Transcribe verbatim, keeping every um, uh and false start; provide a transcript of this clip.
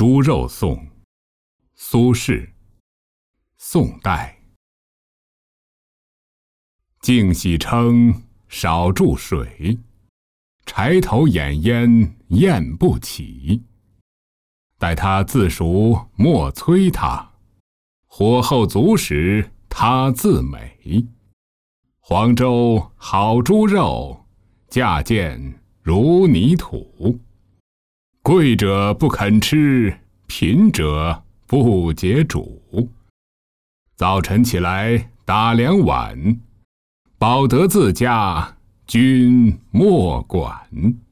猪肉颂，苏轼，宋代。净洗称，少注水，柴头掩烟焰不起。待他自熟，莫催他，火候足时，他自美。黄州好猪肉，价贱如泥土。贵者不肯吃，贫者不解煮。早晨起来打两碗，饱得自家，君莫管。